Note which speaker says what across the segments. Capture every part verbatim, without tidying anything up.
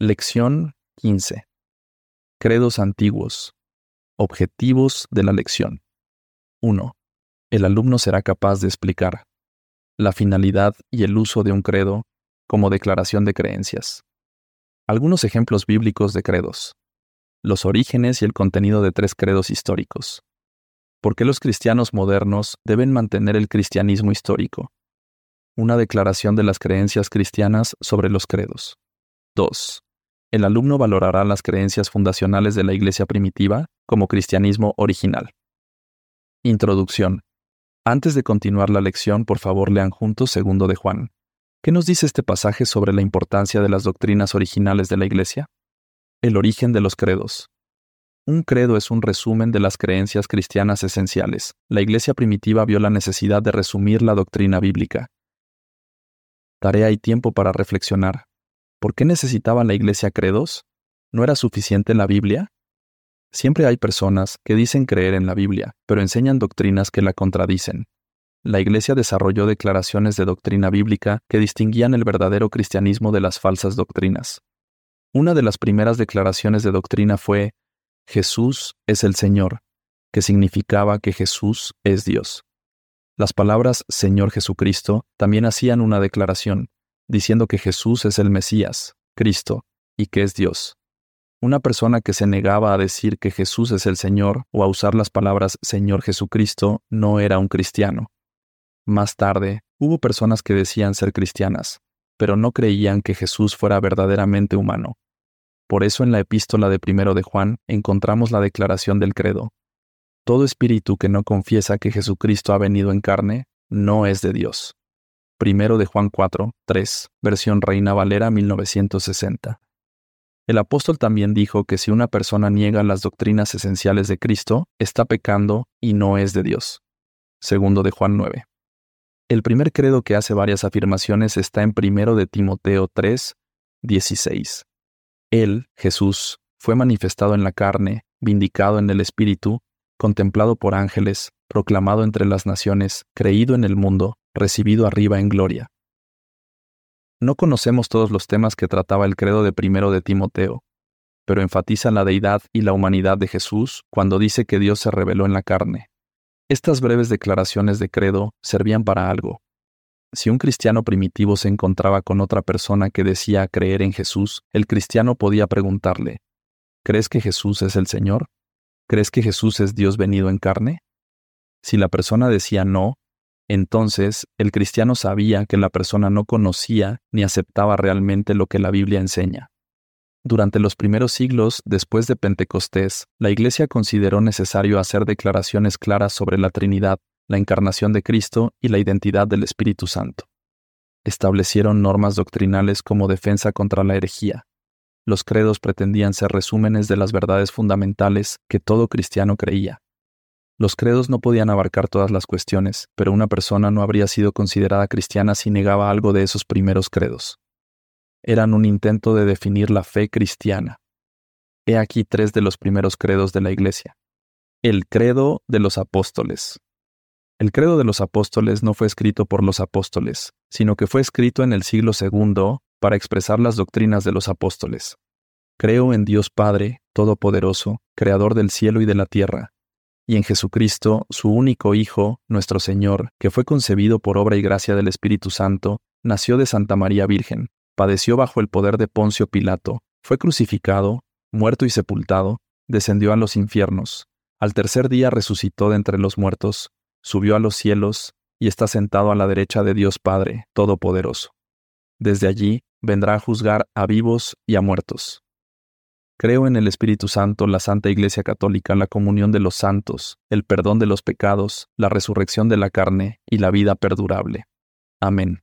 Speaker 1: Lección quince. Credos antiguos. Objetivos de la lección. uno. El alumno será capaz de explicar la finalidad y el uso de un credo como declaración de creencias. Algunos ejemplos bíblicos de credos. Los orígenes y el contenido de tres credos históricos. ¿Por qué los cristianos modernos deben mantener el cristianismo histórico? Una declaración de las creencias cristianas sobre los credos. dos. El alumno valorará las creencias fundacionales de la Iglesia primitiva como cristianismo original. Introducción. Antes de continuar la lección, por favor lean juntos segundo de Juan. ¿Qué nos dice este pasaje sobre la importancia de las doctrinas originales de la Iglesia? El origen de los credos. Un credo es un resumen de las creencias cristianas esenciales. La Iglesia primitiva vio la necesidad de resumir la doctrina bíblica. Tarea y tiempo para reflexionar. ¿Por qué necesitaba la Iglesia credos? ¿No era suficiente la Biblia? Siempre hay personas que dicen creer en la Biblia, pero enseñan doctrinas que la contradicen. La Iglesia desarrolló declaraciones de doctrina bíblica que distinguían el verdadero cristianismo de las falsas doctrinas. Una de las primeras declaraciones de doctrina fue: Jesús es el Señor, que significaba que Jesús es Dios. Las palabras Señor Jesucristo también hacían una declaración, diciendo que Jesús es el Mesías, Cristo, y que es Dios. Una persona que se negaba a decir que Jesús es el Señor o a usar las palabras Señor Jesucristo no era un cristiano. Más tarde, hubo personas que decían ser cristianas, pero no creían que Jesús fuera verdaderamente humano. Por eso en la epístola de primero de Juan encontramos la declaración del credo. Todo espíritu que no confiesa que Jesucristo ha venido en carne, no es de Dios. primero de Juan cuatro, tres, versión Reina Valera mil novecientos sesenta. El apóstol también dijo que si una persona niega las doctrinas esenciales de Cristo, está pecando y no es de Dios. segundo de Juan nueve. El primer credo que hace varias afirmaciones está en primero de Timoteo tres, dieciséis. Él, Jesús, fue manifestado en la carne, vindicado en el Espíritu, contemplado por ángeles, proclamado entre las naciones, creído en el mundo, recibido arriba en gloria. No conocemos todos los temas que trataba el credo de primero de Timoteo, pero enfatiza la deidad y la humanidad de Jesús cuando dice que Dios se reveló en la carne. Estas breves declaraciones de credo servían para algo. Si un cristiano primitivo se encontraba con otra persona que decía creer en Jesús, el cristiano podía preguntarle: ¿crees que Jesús es el Señor? ¿Crees que Jesús es Dios venido en carne? Si la persona decía no, entonces el cristiano sabía que la persona no conocía ni aceptaba realmente lo que la Biblia enseña. Durante los primeros siglos después de Pentecostés, la Iglesia consideró necesario hacer declaraciones claras sobre la Trinidad, la encarnación de Cristo y la identidad del Espíritu Santo. Establecieron normas doctrinales como defensa contra la herejía. Los credos pretendían ser resúmenes de las verdades fundamentales que todo cristiano creía. Los credos no podían abarcar todas las cuestiones, pero una persona no habría sido considerada cristiana si negaba algo de esos primeros credos. Eran un intento de definir la fe cristiana. He aquí tres de los primeros credos de la Iglesia. El credo de los apóstoles. El credo de los apóstoles no fue escrito por los apóstoles, sino que fue escrito en el siglo segundo para expresar las doctrinas de los apóstoles. Creo en Dios Padre, Todopoderoso, Creador del cielo y de la tierra, y en Jesucristo, su único Hijo, nuestro Señor, que fue concebido por obra y gracia del Espíritu Santo, nació de Santa María Virgen, padeció bajo el poder de Poncio Pilato, fue crucificado, muerto y sepultado, descendió a los infiernos, al tercer día resucitó de entre los muertos, subió a los cielos y está sentado a la derecha de Dios Padre Todopoderoso. Desde allí vendrá a juzgar a vivos y a muertos. Creo en el Espíritu Santo, la Santa Iglesia Católica, la comunión de los santos, el perdón de los pecados, la resurrección de la carne y la vida perdurable. Amén.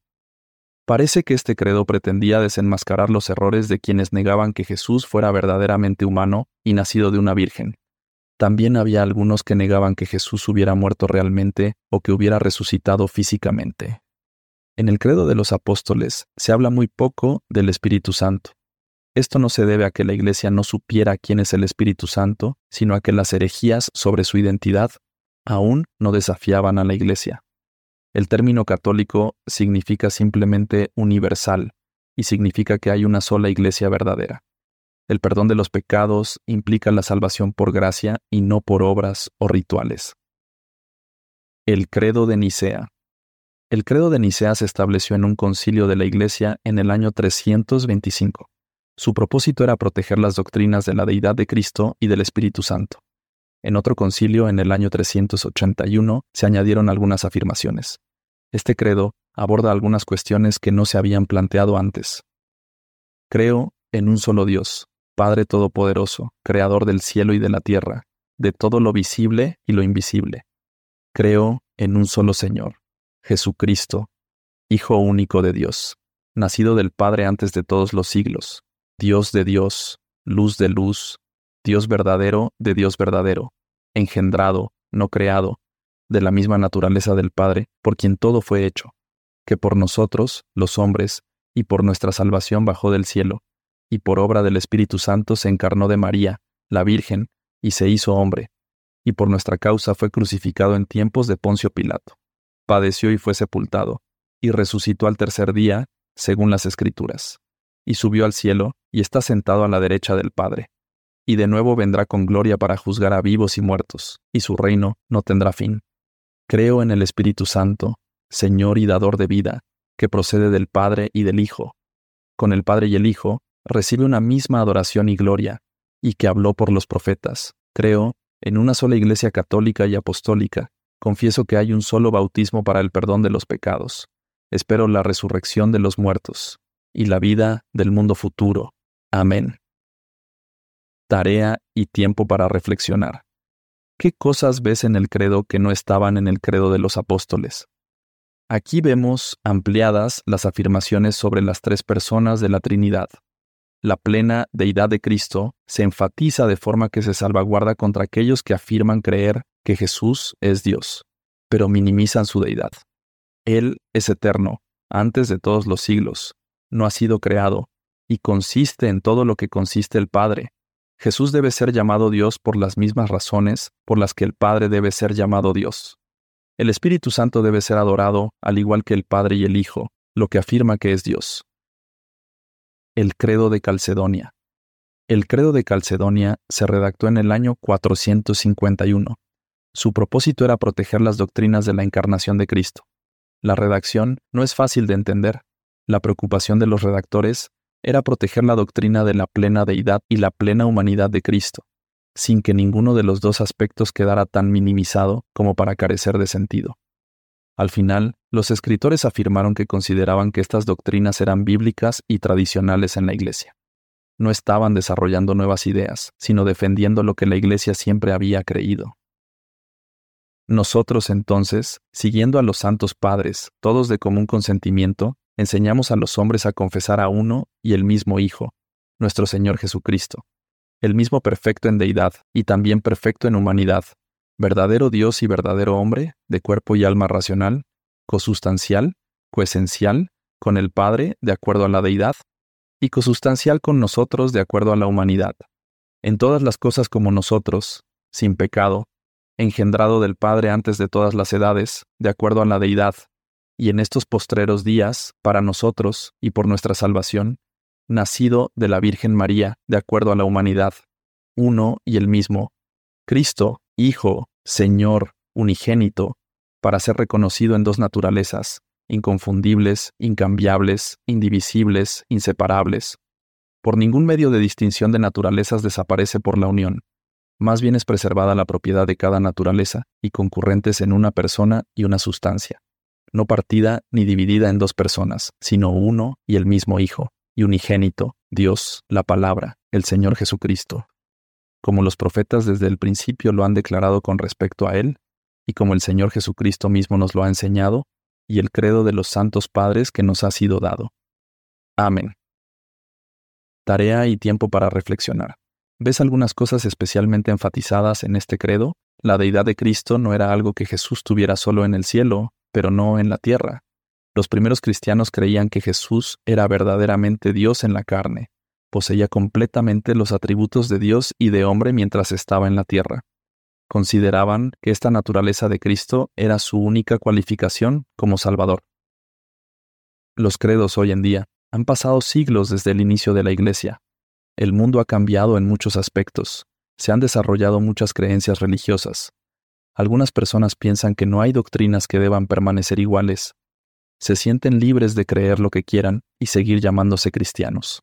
Speaker 1: Parece que este credo pretendía desenmascarar los errores de quienes negaban que Jesús fuera verdaderamente humano y nacido de una virgen. También había algunos que negaban que Jesús hubiera muerto realmente o que hubiera resucitado físicamente. En el credo de los apóstoles se habla muy poco del Espíritu Santo. Esto no se debe a que la Iglesia no supiera quién es el Espíritu Santo, sino a que las herejías sobre su identidad aún no desafiaban a la Iglesia. El término católico significa simplemente universal y significa que hay una sola Iglesia verdadera. El perdón de los pecados implica la salvación por gracia y no por obras o rituales. El credo de Nicea. El credo de Nicea se estableció en un concilio de la Iglesia en el año trescientos veinticinco. Su propósito era proteger las doctrinas de la deidad de Cristo y del Espíritu Santo. En otro concilio, en el año trescientos ochenta y uno, se añadieron algunas afirmaciones. Este credo aborda algunas cuestiones que no se habían planteado antes. Creo en un solo Dios, Padre Todopoderoso, Creador del cielo y de la tierra, de todo lo visible y lo invisible. Creo en un solo Señor, Jesucristo, Hijo único de Dios, nacido del Padre antes de todos los siglos, Dios de Dios, luz de luz, Dios verdadero de Dios verdadero, engendrado, no creado, de la misma naturaleza del Padre, por quien todo fue hecho, que por nosotros, los hombres, y por nuestra salvación bajó del cielo, y por obra del Espíritu Santo se encarnó de María, la Virgen, y se hizo hombre, y por nuestra causa fue crucificado en tiempos de Poncio Pilato. Padeció y fue sepultado, y resucitó al tercer día, según las Escrituras, y subió al cielo, y está sentado a la derecha del Padre. Y de nuevo vendrá con gloria para juzgar a vivos y muertos, y su reino no tendrá fin. Creo en el Espíritu Santo, Señor y dador de vida, que procede del Padre y del Hijo. Con el Padre y el Hijo recibe una misma adoración y gloria, y que habló por los profetas. Creo en una sola Iglesia católica y apostólica. Confieso que hay un solo bautismo para el perdón de los pecados. Espero la resurrección de los muertos, y la vida del mundo futuro. Amén. Tarea y tiempo para reflexionar. ¿Qué cosas ves en el credo que no estaban en el credo de los apóstoles? Aquí vemos ampliadas las afirmaciones sobre las tres personas de la Trinidad. La plena deidad de Cristo se enfatiza de forma que se salvaguarda contra aquellos que afirman creer que Jesús es Dios, pero minimizan su deidad. Él es eterno, antes de todos los siglos, no ha sido creado, y consiste en todo lo que consiste el Padre. Jesús debe ser llamado Dios por las mismas razones por las que el Padre debe ser llamado Dios. El Espíritu Santo debe ser adorado al igual que el Padre y el Hijo, lo que afirma que es Dios. El Credo de Calcedonia. El Credo de Calcedonia se redactó en el año cuatrocientos cincuenta y uno. Su propósito era proteger las doctrinas de la encarnación de Cristo. La redacción no es fácil de entender. La preocupación de los redactores era proteger la doctrina de la plena deidad y la plena humanidad de Cristo, sin que ninguno de los dos aspectos quedara tan minimizado como para carecer de sentido. Al final, los escritores afirmaron que consideraban que estas doctrinas eran bíblicas y tradicionales en la Iglesia. No estaban desarrollando nuevas ideas, sino defendiendo lo que la Iglesia siempre había creído. Nosotros entonces, siguiendo a los santos padres, todos de común consentimiento, enseñamos a los hombres a confesar a uno y el mismo Hijo, nuestro Señor Jesucristo, el mismo perfecto en deidad y también perfecto en humanidad, verdadero Dios y verdadero hombre, de cuerpo y alma racional, cosustancial, coesencial, con el Padre de acuerdo a la deidad, y cosustancial con nosotros de acuerdo a la humanidad, en todas las cosas como nosotros, sin pecado, engendrado del Padre antes de todas las edades, de acuerdo a la deidad, y en estos postreros días, para nosotros y por nuestra salvación, nacido de la Virgen María, de acuerdo a la humanidad, uno y el mismo, Cristo, Hijo, Señor, unigénito, para ser reconocido en dos naturalezas, inconfundibles, incambiables, indivisibles, inseparables. Por ningún medio de distinción de naturalezas desaparece por la unión. Más bien es preservada la propiedad de cada naturaleza y concurrentes en una persona y una sustancia, no partida ni dividida en dos personas, sino uno y el mismo Hijo, y unigénito, Dios, la Palabra, el Señor Jesucristo. Como los profetas desde el principio lo han declarado con respecto a Él, y como el Señor Jesucristo mismo nos lo ha enseñado, y el credo de los santos padres que nos ha sido dado. Amén. Tarea y tiempo para reflexionar. ¿Ves algunas cosas especialmente enfatizadas en este credo? La deidad de Cristo no era algo que Jesús tuviera solo en el cielo, pero no en la tierra. Los primeros cristianos creían que Jesús era verdaderamente Dios en la carne. Poseía completamente los atributos de Dios y de hombre mientras estaba en la tierra. Consideraban que esta naturaleza de Cristo era su única cualificación como Salvador. Los credos hoy en día han pasado siglos desde el inicio de la Iglesia. el mundo ha cambiado en muchos aspectos. Se han desarrollado muchas creencias religiosas. Algunas personas piensan que no hay doctrinas que deban permanecer iguales. Se sienten libres de creer lo que quieran y seguir llamándose cristianos.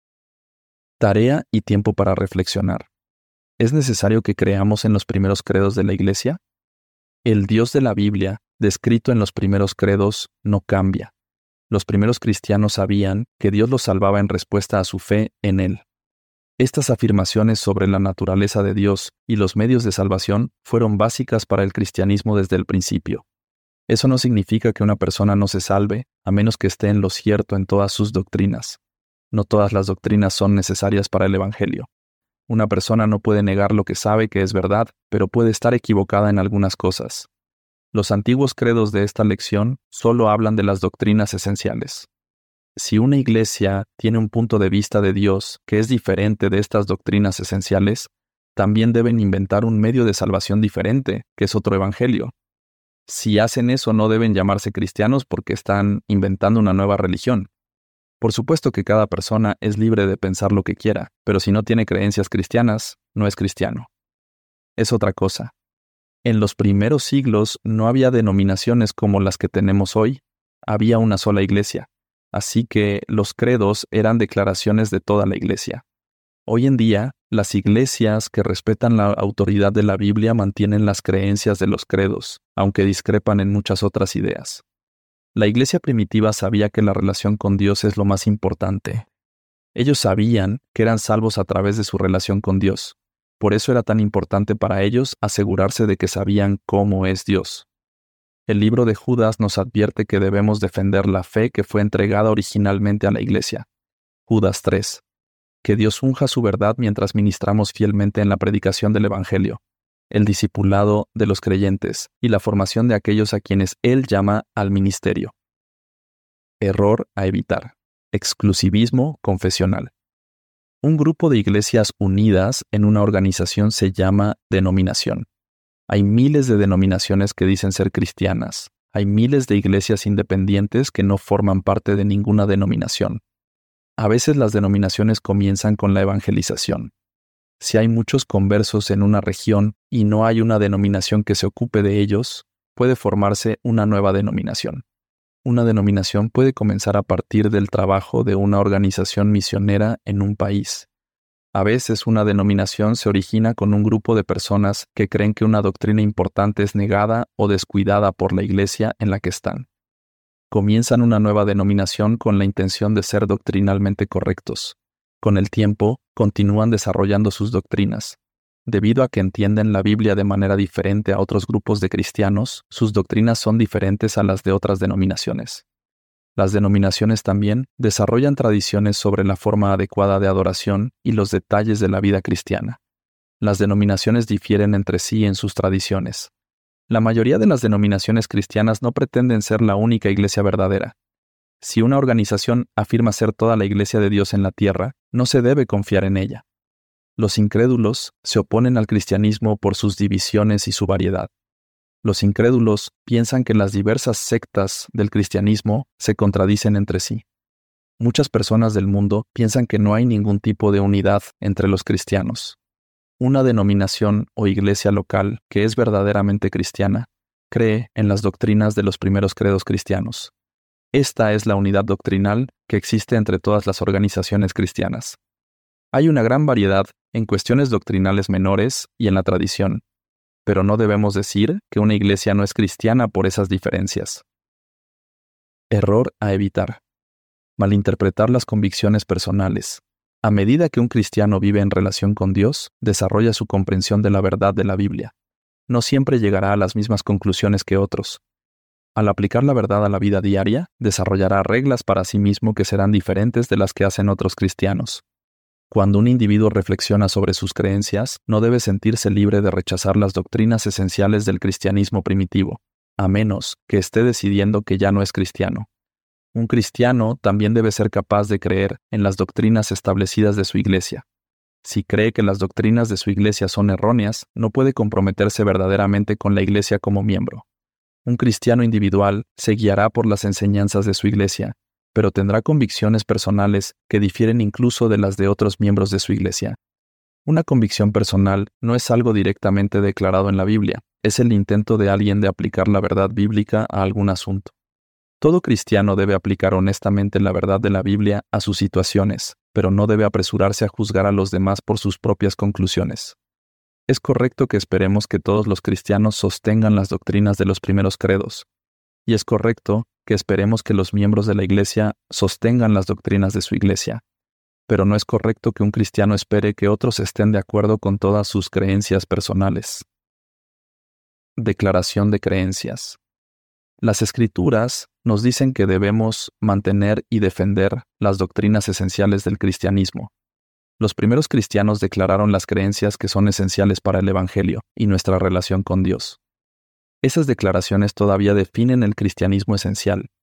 Speaker 1: Tarea y tiempo para reflexionar. ¿Es necesario que creamos en los primeros credos de la Iglesia? El Dios de la Biblia, descrito en los primeros credos, no cambia. Los primeros cristianos sabían que Dios los salvaba en respuesta a su fe en Él. Estas afirmaciones sobre la naturaleza de Dios y los medios de salvación fueron básicas para el cristianismo desde el principio. Eso no significa que una persona no se salve, a menos que esté en lo cierto en todas sus doctrinas. No todas las doctrinas son necesarias para el Evangelio. Una persona no puede negar lo que sabe que es verdad, pero puede estar equivocada en algunas cosas. Los antiguos credos de esta lección solo hablan de las doctrinas esenciales. Si una iglesia tiene un punto de vista de Dios que es diferente de estas doctrinas esenciales, también deben inventar un medio de salvación diferente, que es otro evangelio. Si hacen eso, no deben llamarse cristianos porque están inventando una nueva religión. Por supuesto que cada persona es libre de pensar lo que quiera, pero si no tiene creencias cristianas, no es cristiano. Es otra cosa. En los primeros siglos no había denominaciones como las que tenemos hoy. Había una sola iglesia. Así que los credos eran declaraciones de toda la iglesia. Hoy en día, las iglesias que respetan la autoridad de la Biblia mantienen las creencias de los credos, aunque discrepan en muchas otras ideas. La iglesia primitiva sabía que la relación con Dios es lo más importante. Ellos sabían que eran salvos a través de su relación con Dios. Por eso era tan importante para ellos asegurarse de que sabían cómo es Dios. El libro de Judas nos advierte que debemos defender la fe que fue entregada originalmente a la iglesia. Judas tres. Que Dios unja su verdad mientras ministramos fielmente en la predicación del Evangelio, el discipulado de los creyentes y la formación de aquellos a quienes Él llama al ministerio. Error a evitar. Exclusivismo confesional. Un grupo de iglesias unidas en una organización se llama denominación. Hay miles de denominaciones que dicen ser cristianas. Hay miles de iglesias independientes que no forman parte de ninguna denominación. A veces las denominaciones comienzan con la evangelización. Si hay muchos conversos en una región y no hay una denominación que se ocupe de ellos, puede formarse una nueva denominación. Una denominación puede comenzar a partir del trabajo de una organización misionera en un país. A veces una denominación se origina con un grupo de personas que creen que una doctrina importante es negada o descuidada por la iglesia en la que están. Comienzan una nueva denominación con la intención de ser doctrinalmente correctos. Con el tiempo, continúan desarrollando sus doctrinas. Debido a que entienden la Biblia de manera diferente a otros grupos de cristianos, sus doctrinas son diferentes a las de otras denominaciones. Las denominaciones también desarrollan tradiciones sobre la forma adecuada de adoración y los detalles de la vida cristiana. Las denominaciones difieren entre sí en sus tradiciones. La mayoría de las denominaciones cristianas no pretenden ser la única iglesia verdadera. Si una organización afirma ser toda la iglesia de Dios en la tierra, no se debe confiar en ella. Los incrédulos se oponen al cristianismo por sus divisiones y su variedad. Los incrédulos piensan que las diversas sectas del cristianismo se contradicen entre sí. Muchas personas del mundo piensan que no hay ningún tipo de unidad entre los cristianos. Una denominación o iglesia local que es verdaderamente cristiana cree en las doctrinas de los primeros credos cristianos. Esta es la unidad doctrinal que existe entre todas las organizaciones cristianas. Hay una gran variedad en cuestiones doctrinales menores y en la tradición, pero no debemos decir que una iglesia no es cristiana por esas diferencias. Error a evitar. Malinterpretar las convicciones personales. A medida que un cristiano vive en relación con Dios, desarrolla su comprensión de la verdad de la Biblia. No siempre llegará a las mismas conclusiones que otros. Al aplicar la verdad a la vida diaria, desarrollará reglas para sí mismo que serán diferentes de las que hacen otros cristianos. Cuando un individuo reflexiona sobre sus creencias, no debe sentirse libre de rechazar las doctrinas esenciales del cristianismo primitivo, a menos que esté decidiendo que ya no es cristiano. Un cristiano también debe ser capaz de creer en las doctrinas establecidas de su iglesia. Si cree que las doctrinas de su iglesia son erróneas, no puede comprometerse verdaderamente con la iglesia como miembro. Un cristiano individual se guiará por las enseñanzas de su iglesia, pero tendrá convicciones personales que difieren incluso de las de otros miembros de su iglesia. Una convicción personal no es algo directamente declarado en la Biblia, es el intento de alguien de aplicar la verdad bíblica a algún asunto. Todo cristiano debe aplicar honestamente la verdad de la Biblia a sus situaciones, pero no debe apresurarse a juzgar a los demás por sus propias conclusiones. Es correcto que esperemos que todos los cristianos sostengan las doctrinas de los primeros credos, y es correcto que esperemos que los miembros de la iglesia sostengan las doctrinas de su iglesia, pero no es correcto que un cristiano espere que otros estén de acuerdo con todas sus creencias personales. Declaración de creencias. Las Escrituras nos dicen que debemos mantener y defender las doctrinas esenciales del cristianismo. Los primeros cristianos declararon las creencias que son esenciales para el Evangelio y nuestra relación con Dios. Esas declaraciones todavía definen el cristianismo esencial,